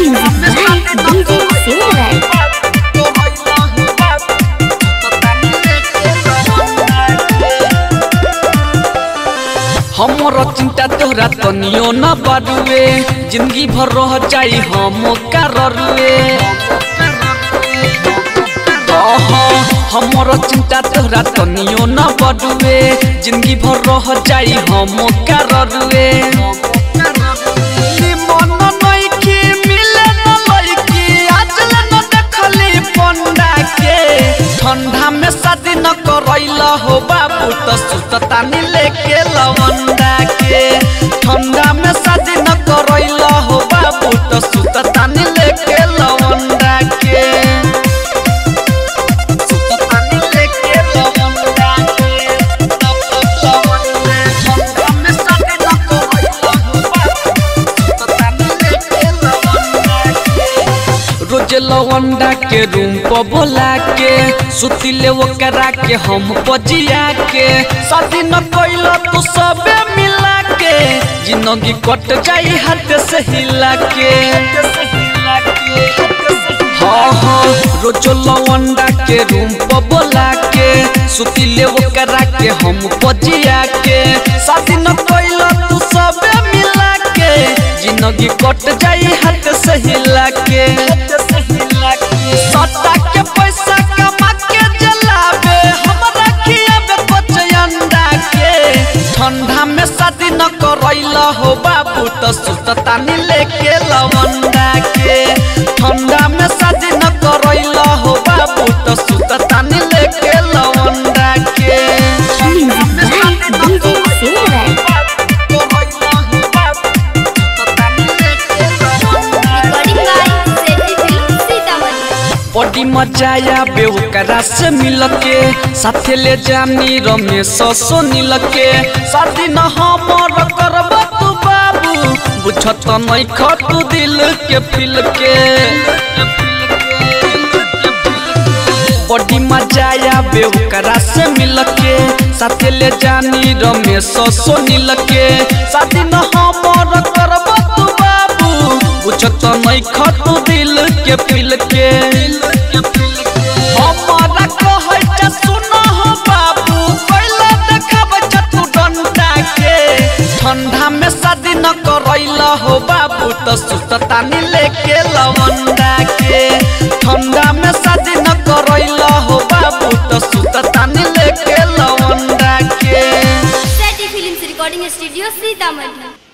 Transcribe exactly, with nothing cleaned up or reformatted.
हमरो चिंता तोहरा तनियो न बरुए जिंदगी भर रह जाई हम कररुए। हमरो चिंता तोहरा तनियो न बरुए जिंदगी भर रह जाई हम कररुए। ठंडा में शादी न करैला हो बाबू तो सुततानी लेके लवंडा के। ठंडा में शादी न करैला हो बाबू तो सुततानी लेके लवंडा के। सुततानी लेके लवंडा के। ठंडा में शादी न करैला हो बाबू सुततानी लेके लवंडा के। रोज लवंडा के रूम पर बोला के सुतिले वो करा के हम बजिया के। शादी न कइला तू सबे मिला के जिंदगी कट जाई हाथ से हिला के। हाँ हाँ रोज लवंडा के रूम पर बोला के सुतिले वो करा के हम बजिया के। शादी न कइला तू सबे मिला के जिंदगी कट जाई हाथ से हिला के। सत्ता के पैसा कमा के जलावे हमरा खियाबे कुछ अंडा के। ठंडा में शादी न करैला हो बाबू तो सुततानी लेके लवंडा के। ठंडा में शादी न करैला हो बाबू तो सुततानी लेके लवंडा के। बड़ी मजाया बेवकरा से मिल के साथे ले जानी रमेश सोनील के। शादी न हमर करब तू बाबू बुझत नहीं खतु दिल के फिल के। बड़ी मजाया बेवकरा से मिल के साथे ले जानी रमेश सोनील के। शादी न हमर करब तू बाबू बुझत नहीं खतु दिल के फिल के। हमारा कहै छ सुन हो बाबू पहले देखब छ तू डंडा के। ठंडा में शादी न करैला हो बाबू तो सुततानी लेके लवंडा के। ठंडा में शादी न करैला हो बाबू तो सुततानी लेके लवंडा के। सेटी फिल्म्स रिकॉर्डिंग स्टूडियो सीतामढ़ी।